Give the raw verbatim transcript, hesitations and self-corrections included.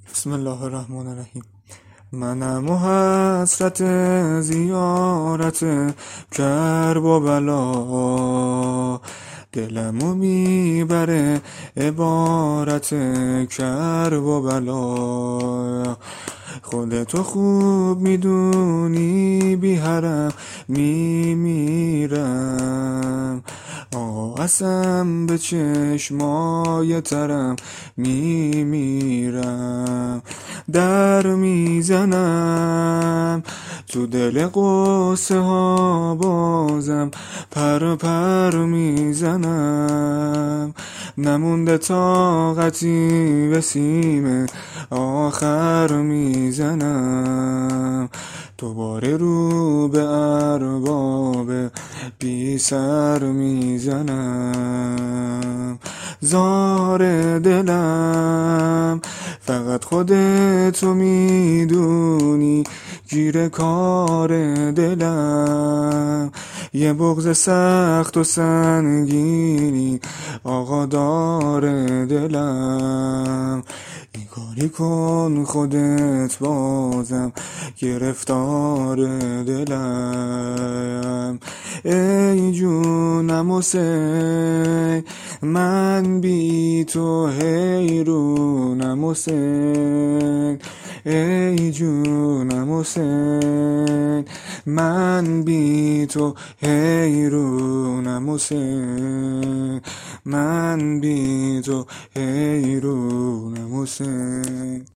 بسم الله الرحمن الرحیم. منم و حسرت زیارت کرب و بلا، دلمو میبره عبارت کرب و بلا. خودتو خوب میدونی بی حرم میمیرم، آقا قسم به چشمای ترم میمیرم. در میزنم تو دل قصه ها، بازم پر پر میزنم. نمونده طاقتی به سیم آخر میزنم. دوباره رو به ارباب بی سر میزنم. زار دلم فقط خودتو میدونی، گیر کار دلم یه بغض سخت و سنگینی آقا داره دلم. این کاری کن خودت بازم گرفتار دلم. ای جونم حسین من بی تو حیرونم حسین، ای جونم حسین من بی تو حیرونم حسین، من بی تو حیرونم حسین.